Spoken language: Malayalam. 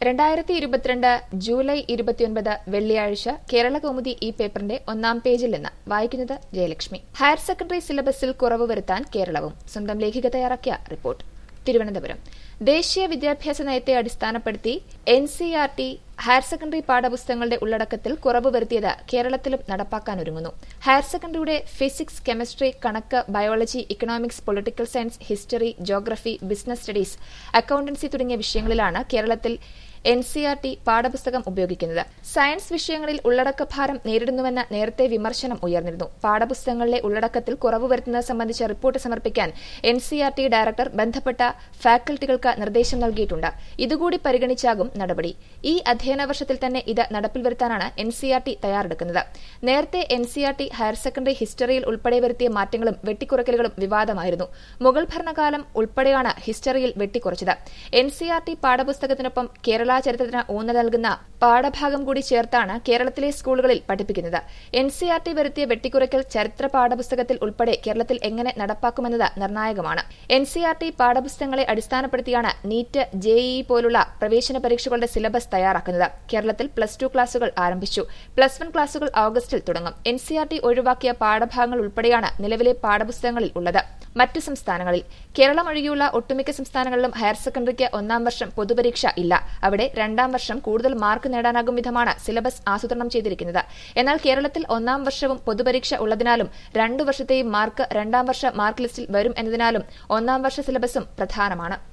2022 ജൂലൈ 29 വെള്ളിയാഴ്ച കേരളകൗമുദി ഈ പേപ്പറിന്റെ ഒന്നാം പേജിൽ നിന്ന് വായിക്കുന്നത് ജയലക്ഷ്മി. ഹയർ സെക്കൻഡറി സിലബസിൽ കുറവ് വരുത്താൻ കേരളവും. സ്വന്തം ലേഖിക തയ്യാറാക്കിയ റിപ്പോർട്ട്. തിരുവനന്തപുരം. ദേശീയ വിദ്യാഭ്യാസ നയത്തെ അടിസ്ഥാനപ്പെടുത്തി എൻസിഇആർടി ഹയർ സെക്കൻഡറി പാഠപുസ്തകങ്ങളുടെ ഉള്ളടക്കത്തിൽ കുറവ് വരുത്തിയത് കേരളത്തിലും നടപ്പാക്കാനൊരുങ്ങുന്നു. ഹയർ സെക്കൻഡറിയുടെ ഫിസിക്സ്, കെമിസ്ട്രി, കണക്ക്, biology, economics, political science, history, geography, business studies, accountancy തുടങ്ങിയ വിഷയങ്ങളിലാണ് കേരളത്തിൽ എൻസിഇആർടി പാഠപുസ്തകം ഉപയോഗിക്കുന്നത്. സയൻസ് വിഷയങ്ങളിൽ ഉള്ളടക്കഭാരം നേരിടുന്നുവെന്ന നേരത്തെ വിമർശനം ഉയർന്നിരുന്നു. പാഠപുസ്തകങ്ങളിലെ ഉള്ളടക്കത്തിൽ കുറവ് വരുത്തുന്നത് സംബന്ധിച്ച റിപ്പോർട്ട് സമർപ്പിക്കാൻ എൻസിഇആർടി ഡയറക്ടർ ബന്ധപ്പെട്ട ഫാക്കൽറ്റികൾക്ക് നിർദ്ദേശം നൽകിയിട്ടുണ്ട്. ഇതുകൂടി പരിഗണിച്ചാകും നടപടി. ഈ അധ്യയന വർഷത്തിൽ തന്നെ ഇത് നടപ്പിൽ വരുത്താനാണ് എൻസിഇആർടി തയ്യാറെടുക്കുന്നത്. നേരത്തെ എൻസിഇആർടി ഹയർ സെക്കൻഡറി ഹിസ്റ്ററിയിൽ ഉൾപ്പെടെ വരുത്തിയ മാറ്റങ്ങളും വെട്ടിക്കുറയ്ക്കലുകളും വിവാദമായിരുന്നു. മുഗൾ ഭരണകാലം ഉൾപ്പെടെയാണ് ഹിസ്റ്ററിയിൽ വെട്ടിക്കുറച്ചത്. എൻസിഇആർടി പാഠപുസ്തകത്തിനൊപ്പം കേരള ചരിത്രത്തിന് ഊന്നൽ നൽകുന്ന പാഠഭാഗം കൂടി ചേർത്താണ് കേരളത്തിലെ സ്കൂളുകളിൽ പഠിപ്പിക്കുന്നത്. എൻസിഇആർടി വരുത്തിയ വെട്ടിക്കുറയ്ക്കൽ ചരിത്ര പാഠപുസ്തകത്തിൽ ഉൾപ്പെടെ കേരളത്തിൽ എങ്ങനെ നടപ്പാക്കുമെന്നത് നിർണായകമാണ്. എൻസിഇആർടി പാഠപുസ്തകങ്ങളെ അടിസ്ഥാനപ്പെടുത്തിയാണ് നീറ്റ്, ജെഇഇ പോലുള്ള പ്രവേശന പരീക്ഷകളുടെ സിലബസ് തയ്യാറാക്കുന്നത്. കേരളത്തിൽ +2 ക്ലാസുകൾ ആരംഭിച്ചു. +1 ക്ലാസുകൾ ഓഗസ്റ്റിൽ തുടങ്ങും. എൻസിഇആർടി ഒഴിവാക്കിയ പാഠഭാഗങ്ങൾ ഉൾപ്പെടെയാണ് നിലവിലെ പാഠപുസ്തകങ്ങളിൽ ഉള്ളത്. മറ്റു സംസ്ഥാനങ്ങളിൽ കേരളം ഒഴികെയുള്ള ഒട്ടുമിക്ക സംസ്ഥാനങ്ങളിലും ഹയർ സെക്കൻഡറിക്ക് ഒന്നാം വർഷം പൊതുപരീക്ഷ ഇല്ല. അവിടെ രണ്ടാം വർഷം കൂടുതൽ മാർക്ക് നേടാനാകും വിധമാണ് സിലബസ് ആസൂത്രണം ചെയ്തിരിക്കുന്നത്. എന്നാൽ കേരളത്തിൽ ഒന്നാം വർഷവും പൊതുപരീക്ഷ ഉള്ളതിനാലും 2 വർഷത്തെയും മാർക്ക് രണ്ടാം വർഷ മാർക്ക് ലിസ്റ്റിൽ വരും എന്നതിനാലും ഒന്നാം വർഷ സിലബസും പ്രധാനമാണ്.